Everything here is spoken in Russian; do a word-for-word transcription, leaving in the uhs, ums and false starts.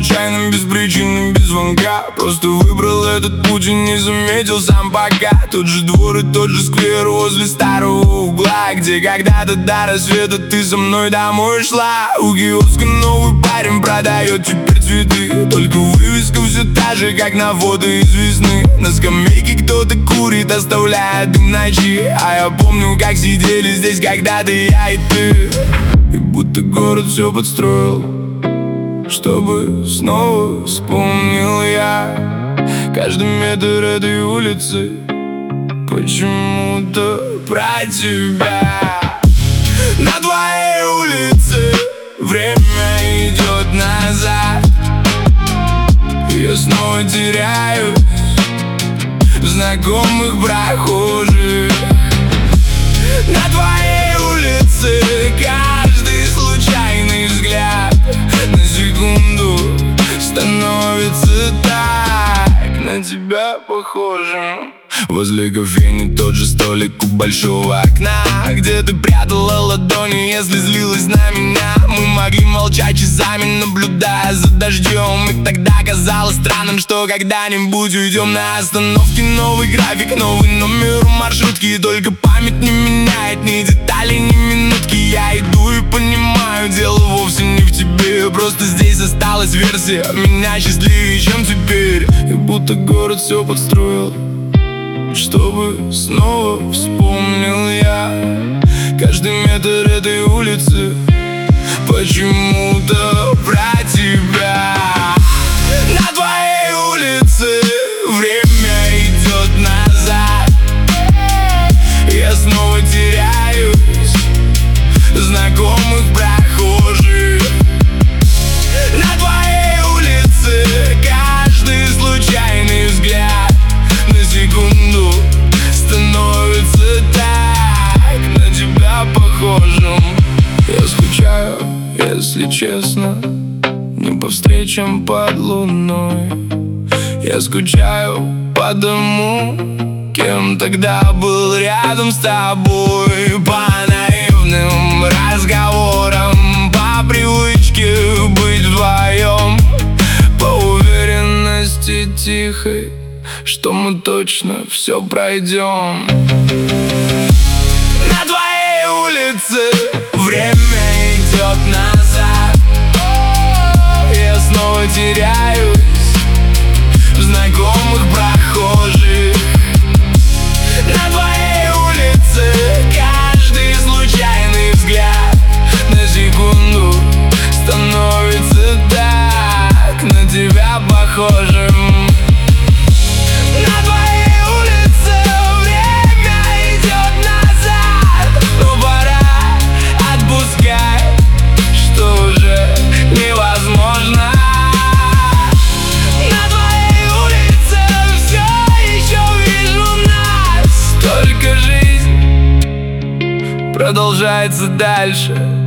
случайно, без причины, без звонка. Просто выбрал этот путь и не заметил сам пока. Тот же двор и тот же сквер возле старого угла, где когда-то до рассвета ты со мной домой шла. У киоска новый парень продает теперь цветы, только вывеска все та же, как на фото из весны. На скамейке кто-то курит, оставляя дым ночи. А я помню, как сидели здесь когда-то я и ты. И будто город все подстроил, чтобы снова вспомнил я каждый метр этой улицы, почему-то про тебя. На твоей улице время идет назад. Я снова теряюсь в знакомых прохожих. На твоей улице каждый случайный взгляд на секунду становится так на тебя похожим. Возле кофейни тот же столик у большого окна, где ты прятала ладони, если злилась на меня. Мы могли молчать часами, наблюдая за дождем. И тогда казалось странным, что когда-нибудь уйдем. На остановке новый график, новый номер маршрутки. И только память не меняет ни детали, ни минутки. Я иду и понимаю, дело вовсе не в тебе. Просто здесь осталась версия меня счастливее, чем теперь. И будто город все подстроил, чтобы снова вспомнил я каждый метр этой улицы, почему-то про тебя. На твоей улице время идет назад. Я снова теряюсь в знакомых прохожих. На твоей улице каждый случайный взгляд на секунду становится так на тебя похожим. Я скучаю, если честно, не по встречам под луной. Я скучаю по дому, кем тогда был рядом с тобой. По наивным разговорам, по привычке быть вдвоем, по уверенности тихой, что мы точно все пройдем. На твоей улице время идет назад. Я снова теряюсь в знакомых прохожих. На твоей улице каждый случайный взгляд на секунду становится так на тебя похожим. На твоей улице время идет назад, но пора отпускать, что уже невозможно. На твоей улице все еще вижу нас, только жизнь продолжается дальше.